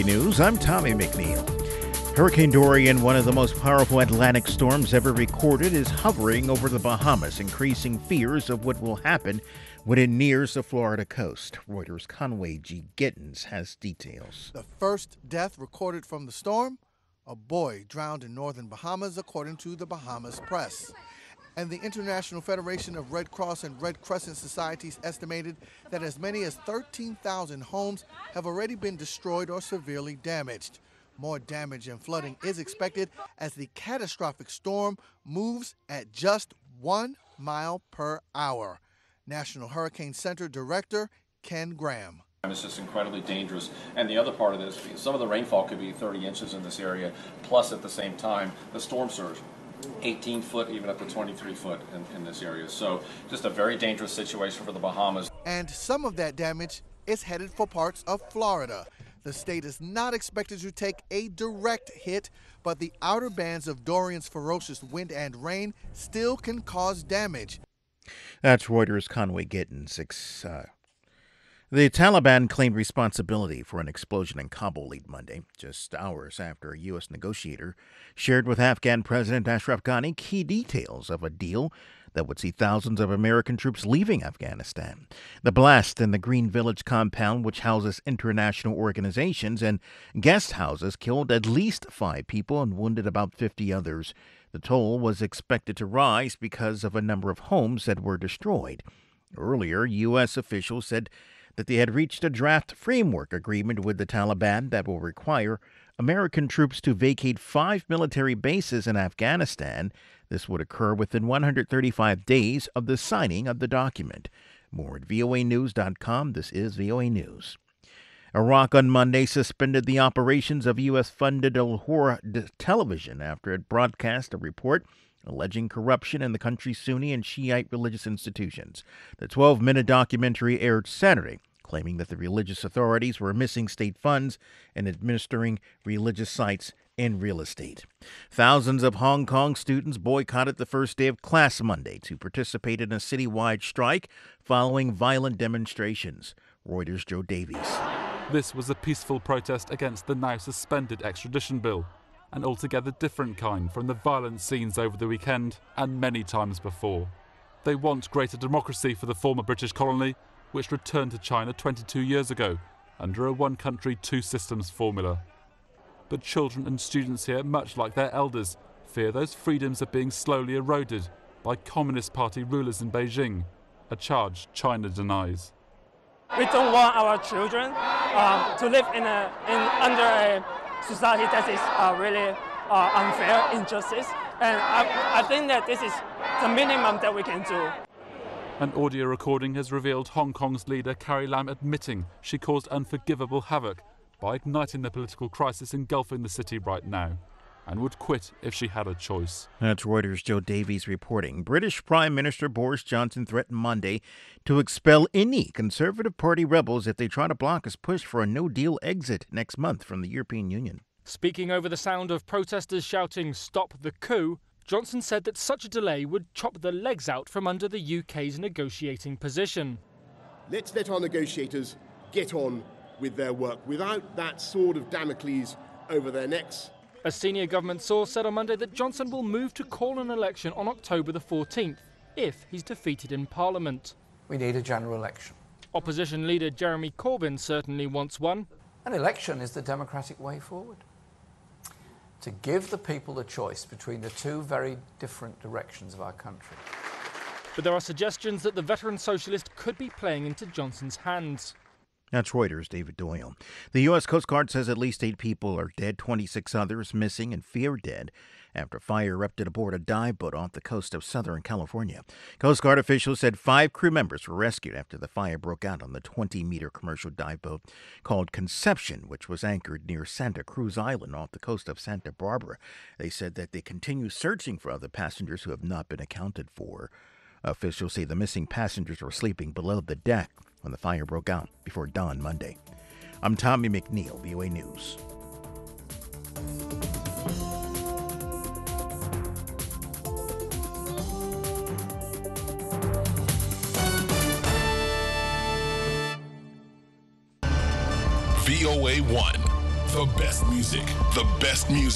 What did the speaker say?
News, I'm Tommy McNeil. Hurricane Dorian, one of the most powerful Atlantic storms ever recorded, is hovering over the Bahamas, increasing fears of what will happen when it nears the Florida coast. Reuters' Conway G. Gittins has details. The first death recorded from the storm? A boy drowned in northern Bahamas, according to the Bahamas Press. And the International Federation of Red Cross and Red Crescent Societies estimated that as many as 13,000 homes have already been destroyed or severely damaged. More damage and flooding is expected as the catastrophic storm moves at just 1 mile per hour. National Hurricane Center Director Ken Graham. It's just incredibly dangerous. And the other part of this, some of the rainfall could be 30 inches in this area, plus at the same time, the storm surge. 18 foot, even up to 23 foot in this area. So just a very dangerous situation for the Bahamas. And some of that damage is headed for parts of Florida. The state is not expected to take a direct hit, but the outer bands of Dorian's ferocious wind and rain still can cause damage. That's Reuters' Conway Gittins. The Taliban claimed responsibility for an explosion in Kabul late Monday, just hours after a U.S. negotiator shared with Afghan President Ashraf Ghani key details of a deal that would see thousands of American troops leaving Afghanistan. The blast in the Green Village compound, which houses international organizations and guest houses, killed at least 5 people and wounded about 50 others. The toll was expected to rise because of a number of homes that were destroyed. Earlier, U.S. officials said that they had reached a draft framework agreement with the Taliban that will require American troops to vacate 5 military bases in Afghanistan. This would occur within 135 days of the signing of the document. More at voanews.com. This is VOA News. Iraq on Monday suspended the operations of U.S.-funded Al-Hura television after it broadcast a report alleging corruption in the country's Sunni and Shiite religious institutions. The 12-minute documentary aired Saturday, claiming that the religious authorities were missing state funds and administering religious sites and real estate. Thousands of Hong Kong students boycotted the first day of class Monday to participate in a citywide strike following violent demonstrations. Reuters' Joe Davies. This was a peaceful protest against the now suspended extradition bill, an altogether different kind from the violent scenes over the weekend and many times before. They want greater democracy for the former British colony, which returned to China 22 years ago under a one-country, two-systems formula. But children and students here, much like their elders, fear those freedoms are being slowly eroded by Communist Party rulers in Beijing, a charge China denies. We don't want our children to live under a society that is really unfair, injustice, and I think that this is the minimum that we can do. An audio recording has revealed Hong Kong's leader Carrie Lam admitting she caused unforgivable havoc by igniting the political crisis engulfing the city right now, and would quit if she had a choice. That's Reuters' Joe Davies reporting. British Prime Minister Boris Johnson threatened Monday to expel any Conservative Party rebels if they try to block his push for a no-deal exit next month from the European Union. Speaking over the sound of protesters shouting "Stop the coup," Johnson said that such a delay would chop the legs out from under the UK's negotiating position. Let's let our negotiators get on with their work without that sword of Damocles over their necks. A senior government source said on Monday that Johnson will move to call an election on October the 14th if he's defeated in Parliament. We need a general election. Opposition leader Jeremy Corbyn certainly wants one. An election is the democratic way forward. To give the people the choice between the two very different directions of our country. But there are suggestions that the veteran socialist could be playing into Johnson's hands. That's Reuters' David Doyle. The U.S. Coast Guard says at least 8 people are dead, 26 others missing and feared dead after fire erupted aboard a dive boat off the coast of Southern California. Coast Guard officials said 5 crew members were rescued after the fire broke out on the 20-meter commercial dive boat called Conception, which was anchored near Santa Cruz Island off the coast of Santa Barbara. They said that they continue searching for other passengers who have not been accounted for. Officials say the missing passengers were sleeping below the deck when the fire broke out before dawn Monday. I'm Tommy McNeil, VOA News. VOA1, The best music. The best music.